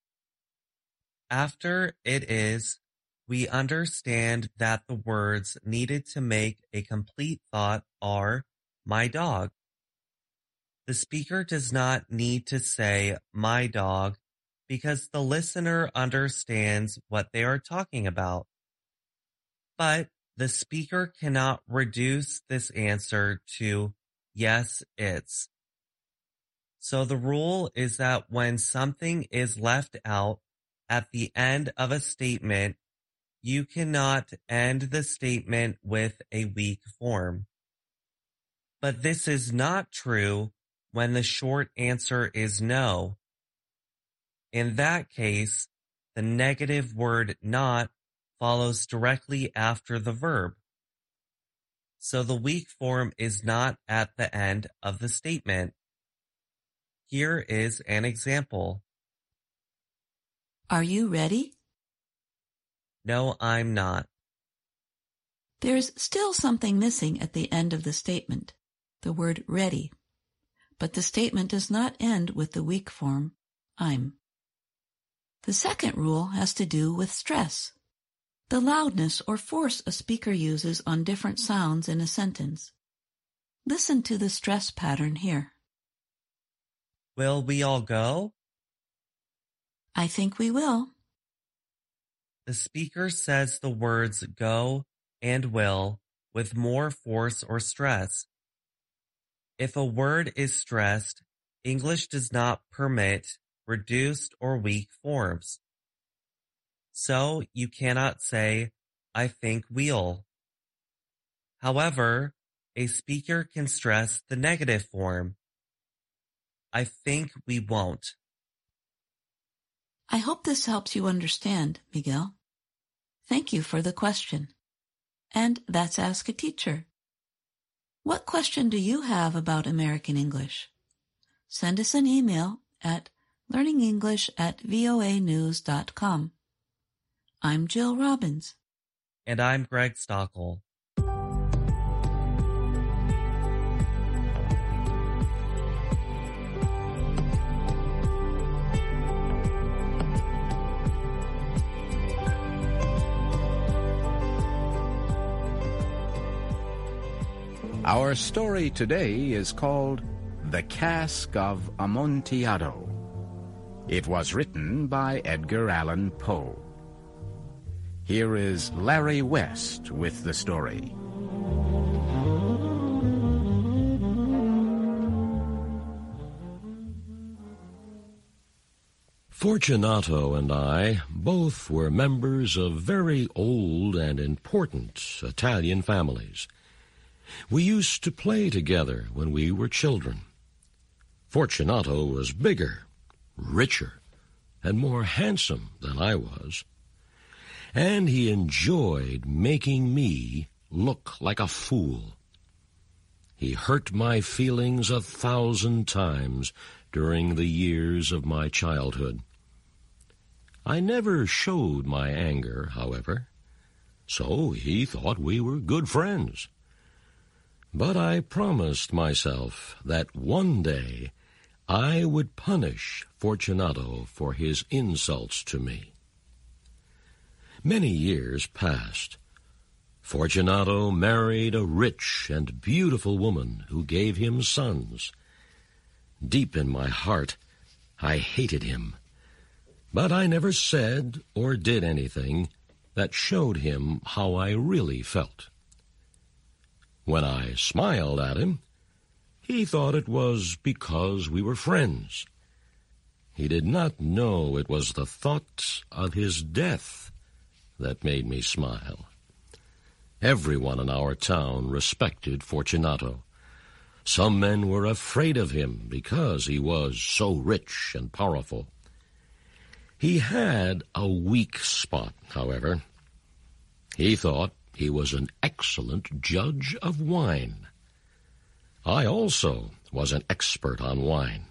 After it is, we understand that the words needed to make a complete thought are my dog. The speaker does not need to say my dog because the listener understands what they are talking about. But the speaker cannot reduce this answer to yes, it's. So the rule is that when something is left out at the end of a statement, you cannot end the statement with a weak form. But this is not true when the short answer is no. In that case, the negative word not follows directly after the verb. so the weak form is not at the end of the statement. Here is an example. Are you ready? No, I'm not. There's still something missing at the end of the statement, the word ready. But the statement does not end with the weak form, I'm. The second rule has to do with stress, the loudness or force a speaker uses on different sounds in a sentence. Listen to the stress pattern here. Will we all go? I think we will. The speaker says the words go and will with more force or stress. If a word is stressed, English does not permit reduced or weak forms. So you cannot say, I think we'll. However, a speaker can stress the negative form. I think we won't. I hope this helps you understand, Miguel. Thank you for the question. And that's Ask a Teacher. What question do you have about American English? Send us an email at learningenglish at voa news dot com. I'm Jill Robbins. And I'm Greg Stockel. Our story today is called The Cask of Amontillado. It was written by Edgar Allan Poe. Here is Larry West with the story. Fortunato and I both were members of very old and important Italian families. We used to play together when we were children. Fortunato was bigger, richer, and more handsome than I was. And he enjoyed making me look like a fool. He hurt my feelings a thousand times during the years of my childhood. I never showed my anger, however, so he thought we were good friends. But I promised myself that one day I would punish Fortunato for his insults to me. Many years passed. Fortunato married a rich and beautiful woman who gave him sons. Deep in my heart, I hated him, but I never said or did anything that showed him how I really felt. When I smiled at him, he thought it was because we were friends. He did not know it was the thought of his death that made me smile. Everyone in our town respected Fortunato. Some men were afraid of him because he was so rich and powerful. He had a weak spot, however. He thought he was an excellent judge of wine. I also was an expert on wine.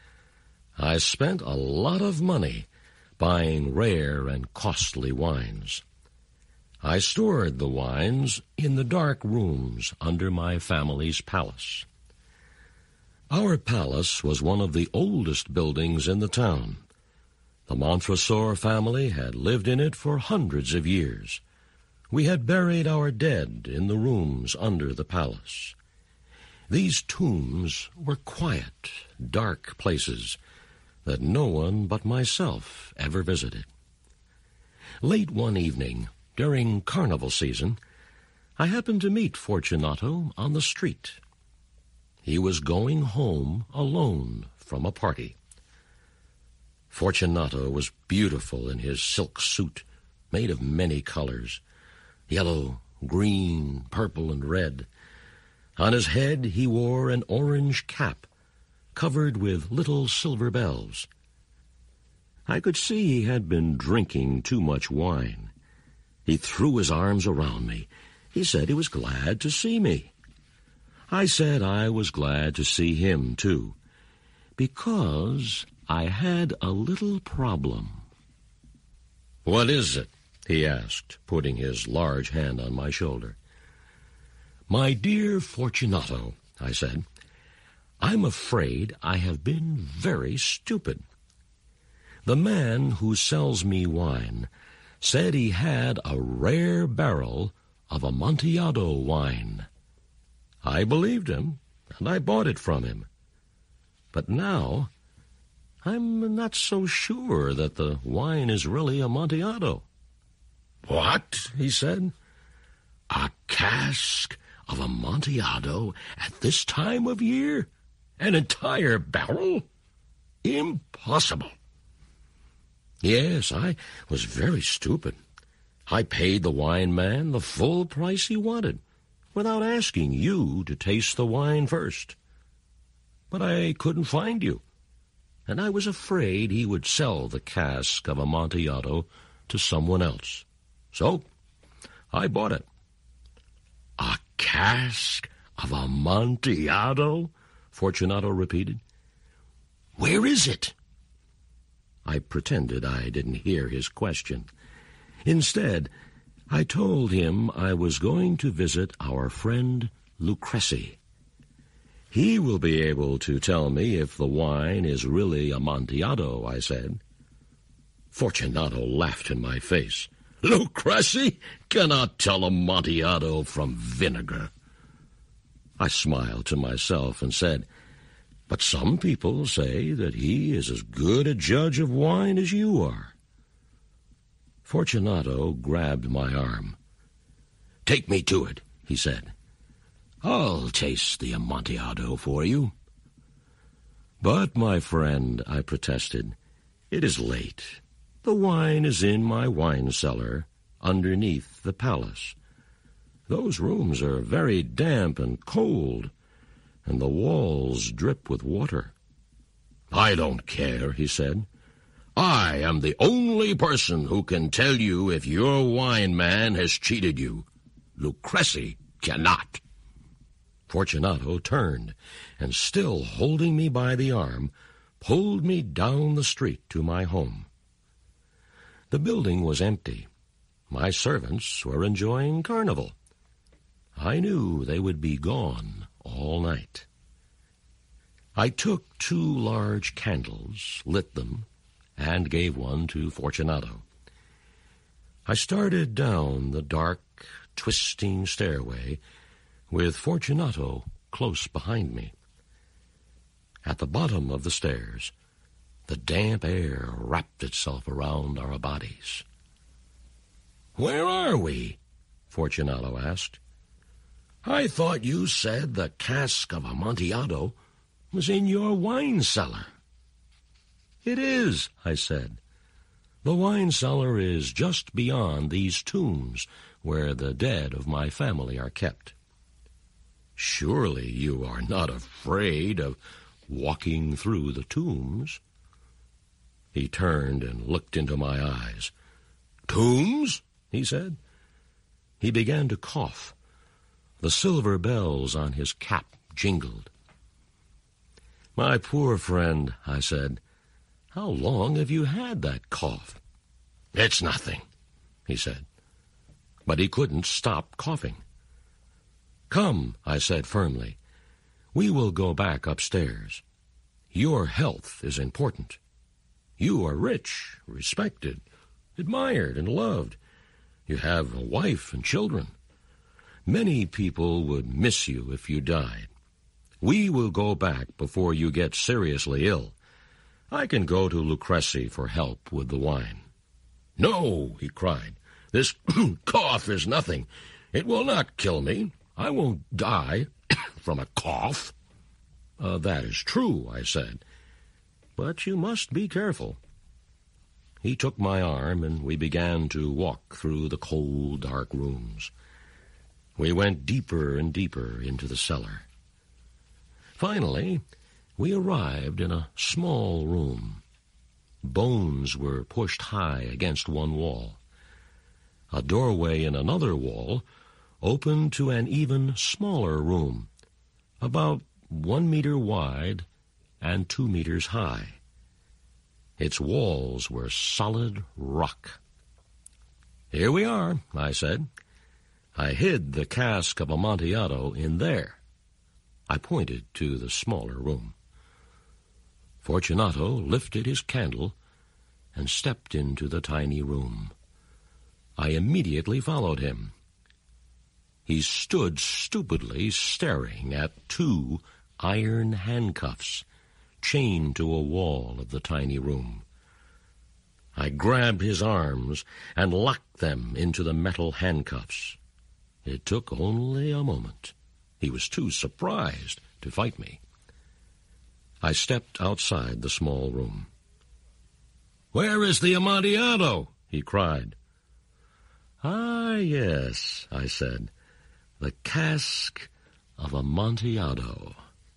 I spent a lot of money buying rare and costly wines. I stored the wines in the dark rooms under my family's palace. Our palace was one of the oldest buildings in the town. The Montresor family had lived in it for hundreds of years. We had buried our dead in the rooms under the palace. These tombs were quiet, dark places that no one but myself ever visited. Late one evening, during carnival season, I happened to meet Fortunato on the street. He was going home alone from a party. Fortunato was beautiful in his silk suit, made of many colors, yellow, green, purple, and red. On his head he wore an orange cap, covered with little silver bells. I could see he had been drinking too much wine. He threw his arms around me, He said he was glad to see me. I said I was glad to see him, too, because I had a little problem. "What is it?" he asked, putting his large hand on my shoulder. "My dear Fortunato," I said, "I'm afraid I have been very stupid. The man who sells me wine said he had a rare barrel of Amontillado wine. I believed him, and I bought it from him. But now I'm not so sure that the wine is really Amontillado." "What?" he said. "A cask of Amontillado at this time of year? An entire barrel? Impossible." Yes, I was very stupid. I paid the wine man the full price he wanted, without asking you to taste the wine first. But I couldn't find you, and I was afraid he would sell the cask of Amontillado to someone else. So I bought it. "A cask of Amontillado?" Fortunato repeated. "Where is it?" I pretended I didn't hear his question. Instead, I told him I was going to visit our friend Lucrezi. "He will be able to tell me if the wine is really Amontillado," I said. Fortunato laughed in my face. "Lucrezi cannot tell Amontillado from vinegar." I smiled to myself and said, "But some people say that he is as good a judge of wine as you are." Fortunato grabbed my arm. "Take me to it," he said. "I'll taste the Amontillado for you." "But, my friend," I protested, "it is late. The wine is in my wine cellar underneath the palace. Those rooms are very damp and cold, and the walls drip with water." "I don't care," he said. "I am the only person who can tell you if your wine man has cheated you. Lucrezi cannot." Fortunato turned, and still holding me by the arm, pulled me down the street to my home. The building was empty. My servants were enjoying carnival. I knew they would be gone all night. I took two large candles, lit them, and gave one to Fortunato. I started down the dark, twisting stairway with Fortunato close behind me. At the bottom of the stairs, the damp air wrapped itself around our bodies. "Where are we?" Fortunato asked. "I thought you said the cask of Amontillado was in your wine cellar." "It is," I said. "The wine cellar is just beyond these tombs where the dead of my family are kept." "Surely you are not afraid of walking through the tombs?" He turned and looked into my eyes. "Tombs?" he said. He began to cough. The silver bells on his cap jingled. "My poor friend," I said, "how long have you had that cough?" "It's nothing," he said. But he couldn't stop coughing. "Come," I said firmly. "We will go back upstairs. Your health is important. You are rich, respected, admired, and loved. You have a wife and children. Many people would miss you if you died. We will go back before you get seriously ill. I can go to Lucrezi for help with the wine." "No," he cried. "This cough is nothing. It will not kill me. I won't die from a cough." Uh, "that is true," I said. "But you must be careful." He took my arm, and we began to walk through the cold, dark rooms. We went deeper and deeper into the cellar. Finally, we arrived in a small room. Bones were pushed high against one wall. A doorway in another wall opened to an even smaller room, about one meter wide and two meters high. Its walls were solid rock. "Here we are," I said. "I hid the cask of Amontillado in there." I pointed to the smaller room. Fortunato lifted his candle and stepped into the tiny room. I immediately followed him. He stood stupidly staring at two iron handcuffs chained to a wall of the tiny room. I grabbed his arms and locked them into the metal handcuffs. It took only a moment. He was too surprised to fight me. I stepped outside the small room. "Where is the Amontillado?" he cried. "Ah, yes," I said, "the cask of Amontillado."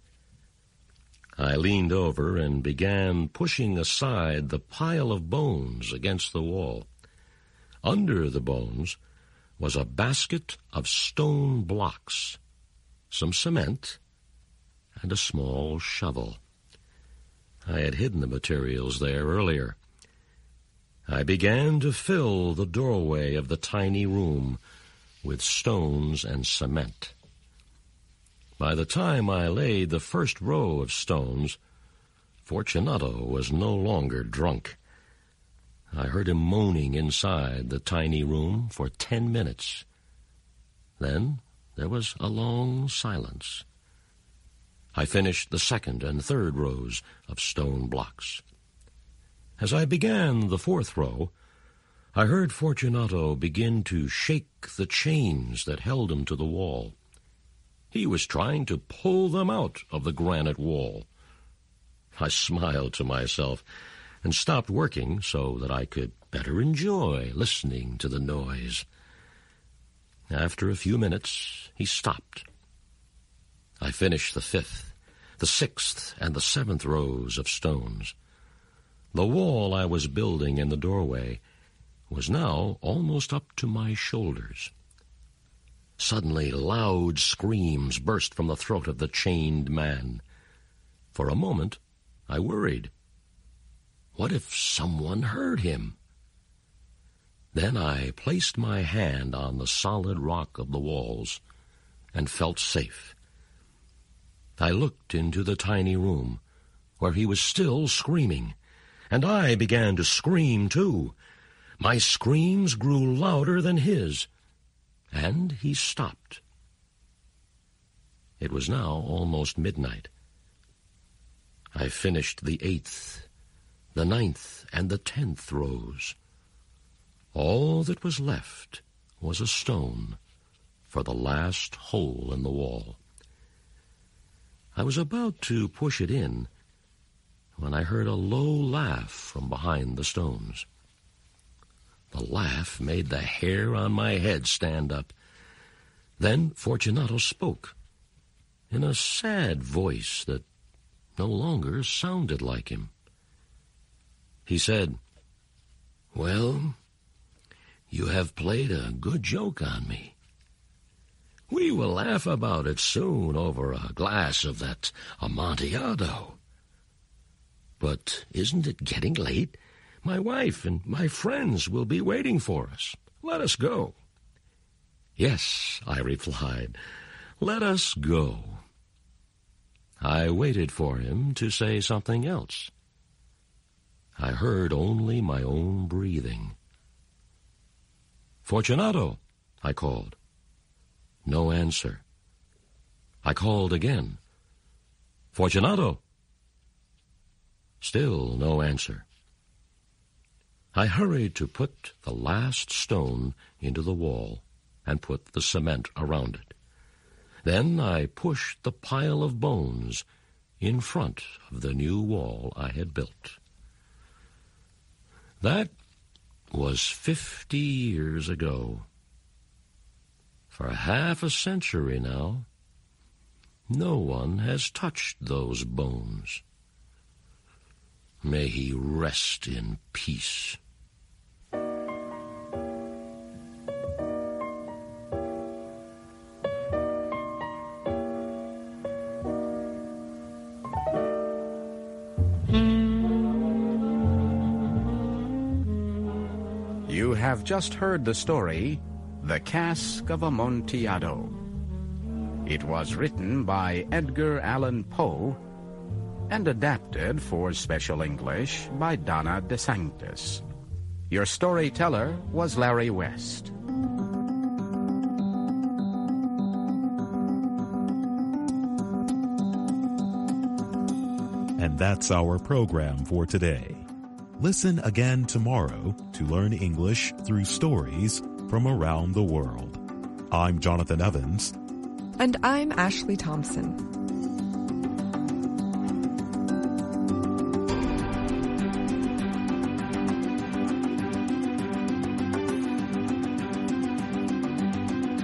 I leaned over and began pushing aside the pile of bones against the wall. Under the bones was a basket of stone blocks, some cement, and a small shovel. I had hidden the materials there earlier. I began to fill the doorway of the tiny room with stones and cement. By the time I laid the first row of stones, Fortunato was no longer drunk. I heard him moaning inside the tiny room for ten minutes. Then there was a long silence. I finished the second and third rows of stone blocks. As I began the fourth row, I heard Fortunato begin to shake the chains that held him to the wall. He was trying to pull them out of the granite wall. I smiled to myself and stopped working so that I could better enjoy listening to the noise. After a few minutes, he stopped. I finished the fifth, the sixth, and the seventh rows of stones. The wall I was building in the doorway was now almost up to my shoulders. Suddenly, loud screams burst from the throat of the chained man. For a moment, I worried. What if someone heard him? Then I placed my hand on the solid rock of the walls and felt safe. I looked into the tiny room where he was still screaming, and I began to scream too. My screams grew louder than his, and he stopped. It was now almost midnight. I finished the eighth, the ninth, and the tenth rows. All that was left was a stone for the last hole in the wall. I was about to push it in when I heard a low laugh from behind the stones. The laugh made the hair on my head stand up. Then Fortunato spoke in a sad voice that no longer sounded like him. He said, "Well, you have played a good joke on me. We will laugh about it soon over a glass of that Amontillado. But isn't it getting late? My wife and my friends will be waiting for us. Let us go." "Yes," I replied, "let us go." I waited for him to say something else. I heard only my own breathing. "Fortunato," I called. No answer. I called again. "Fortunato." Still no answer. I hurried to put the last stone into the wall and put the cement around it. Then I pushed the pile of bones in front of the new wall I had built. That was fifty years ago. For half a century now, no one has touched those bones. May he rest in peace. have just heard the story, The Cask of Amontillado. It was written by Edgar Allan Poe and adapted for Special English by Donna DeSanctis. Your storyteller was Larry West. And that's our program for today. Listen again tomorrow to learn English through stories from around the world. I'm Jonathan Evans. And I'm Ashley Thompson.